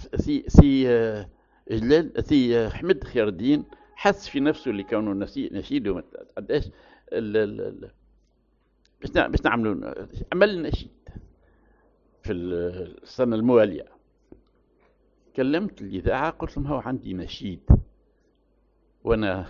جلال سي حمد خير الدين حس في نفسه اللي كونه نشيد قداش باش نعملوا عمل نشيد في السنة الموالية. كلمت الإذاعة قلت لهم هو عندي نشيد، وأنا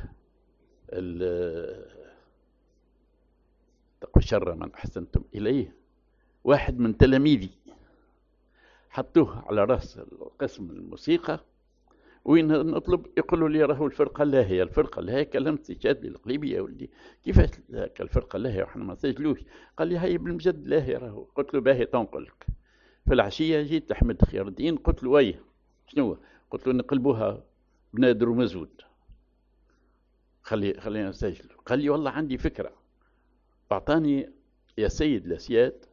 تقوى شر من أحسنتم إليه. واحد من تلاميذي حطوه على رأس قسم الموسيقى، وين نطلب يقولوا لي راهو الفرقة لاهية. الفرقة لاهية. كلمت شادي القليبي يا ولدي كيفاش الفرقة لاهية وحنا ما نسجلوش؟ قال لي هاي بالمجد لاهية راهو. قلت له باهي تنقلك. في العشية جيت لحمد خير الدين قلت له ويه شنو؟ قلت له نقلبوها بنادر ومزود، خلينا نسجل. قال لي والله عندي فكرة. أعطاني يا سيد الأسياد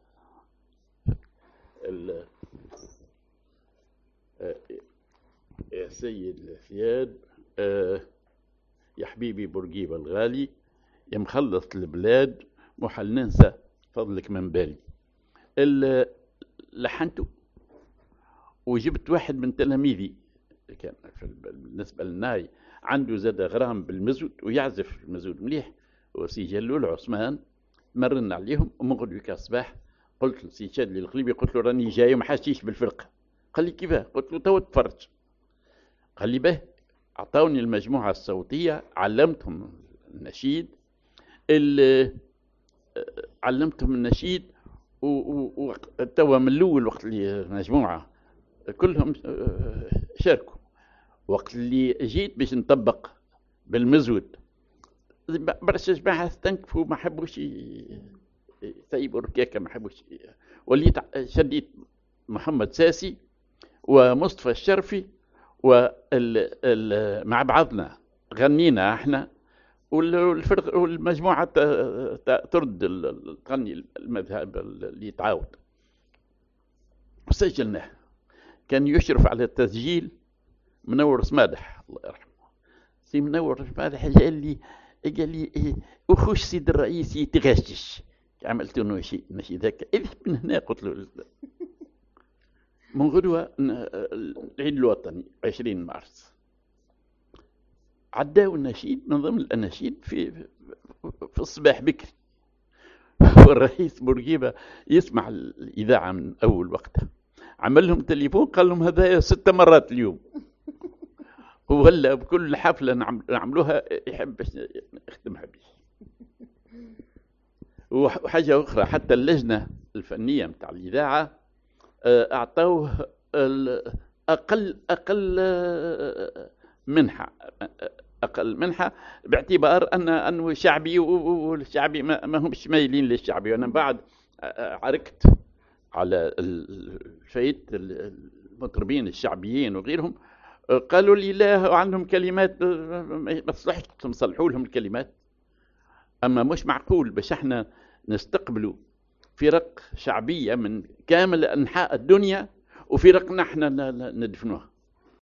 يا سيد الأسياد يا حبيبي بورقيبة الغالي، يا مخلص البلاد محل ننسى فضلك من بالي. لحنته وجبت واحد من تلاميذي كان بالنسبة للناي عنده زاد غرام بالمزود ويعزف المزود مليح، وسي جلول عثمان. مرنا عليهم ومن غدوك الصباح قلت لسي شادلي القليبي قلت له راني جاي وما حاجتيش بالفرقة. قال لي كيفاه؟ قلت له تو تفرج. قال لي به. أعطوني المجموعة الصوتية، علمتهم النشيد علمتهم النشيد وتوا من الأول وقت اللي المجموعة كلهم شاركوا. وقت اللي جيت باش نطبق بالمزود برشا جماعة استنكفوا ما حبوش يسيبوا ركاكة، ما حبوش. وليت شديت محمد ساسي ومصطفى الشرفي مع بعضنا غنينا احنا، والفرق والمجموعة ترد تغني المذهب اللي يتعاود. وسجلناه. كان يشرف على التسجيل منور سمادح الله يرحمه. سي منور سمادح قال لي وخش سيد الرئيس يتغشش. عملت له شيء ماشي ذاك. اذهب من هنا. قلت له من غدوة العيد الوطني 20 مارس عداو النشيد من ضمن الأناشيد في الصباح بكري. والرئيس بورقيبة يسمع الإذاعة من أول وقتها، عمل لهم تليفون قال لهم هذا 6 مرات اليوم. ولا بكل حفلة نعملوها يحب يختمها به. وحاجة أخرى حتى اللجنة الفنية متاع الإذاعة أعطوه أقل منحة، باعتبار أنه شعبي، والشعبي ما همش مايلين للشعبي. وأنا بعد عركت على الفايت المطربين الشعبيين وغيرهم قالوا لي لا عندهم كلمات ما تصلحش تصلحوا لهم الكلمات. أما مش معقول باش احنا نستقبلوا فرق شعبية من كامل أنحاء الدنيا وفرقنا احنا ندفنوها.